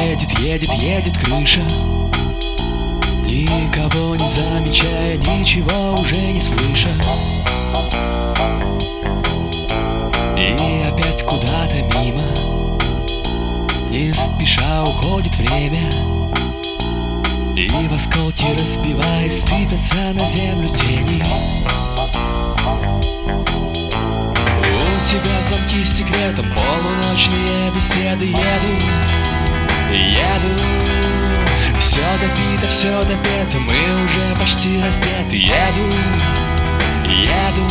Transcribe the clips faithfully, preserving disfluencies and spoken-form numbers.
едет, едет, едет крыша, никого не замечая, ничего уже не слыша. И опять куда-то мимо, не спеша уходит время, и в осколки разбиваясь, сыпятся на землю тени. У тебя замки с секретом, полуночные беседы. Еду, еду, все допито, все допето, мы уже почти раздеты. Еду, еду.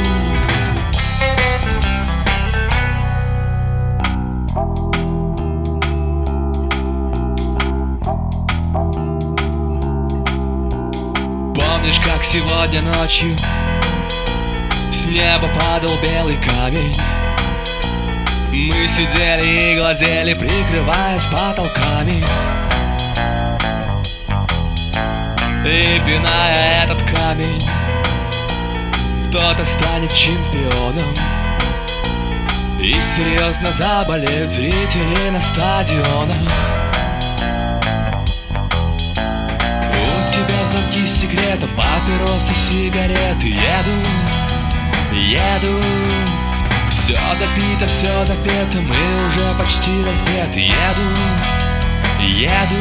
Помнишь, как сегодня ночью с неба падал белый камень? Мы сидели и глазели, прикрываясь потолками, и пиная этот камень, кто-то станет чемпионом, и серьезно заболеют зрители на стадионах. У тебя замки с секретом, папиросы, сигареты. Еду, еду, все допито, все допето, мы уже почти раздеты. Еду, еду.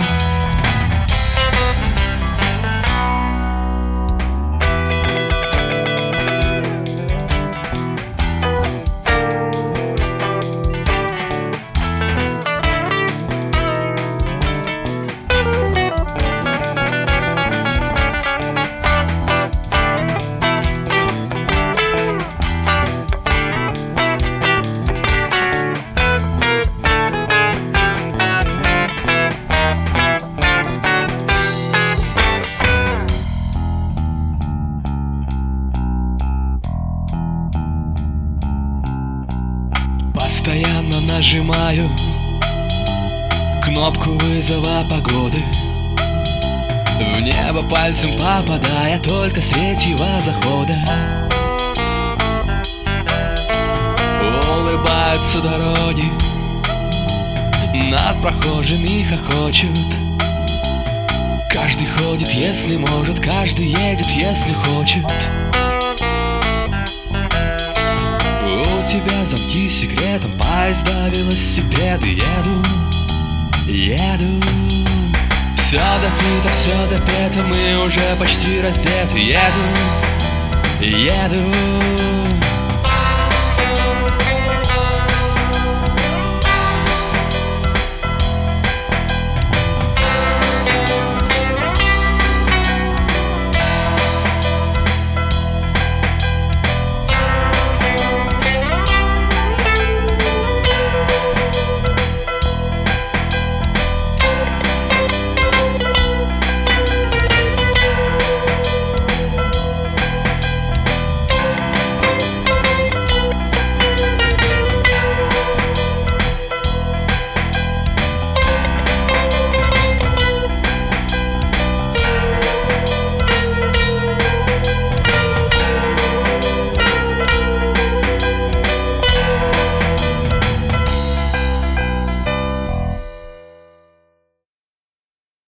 Постоянно нажимаю кнопку вызова погоды, в небо пальцем попадая только с третьего захода. Улыбаются дороги, над прохожими хохочут. Каждый ходит, если может, каждый едет, если хочет. У тебя замки с секретом, поезда, велосипеды. Еду, еду, все допито, все допето, мы уже почти раздеты. Еду, еду.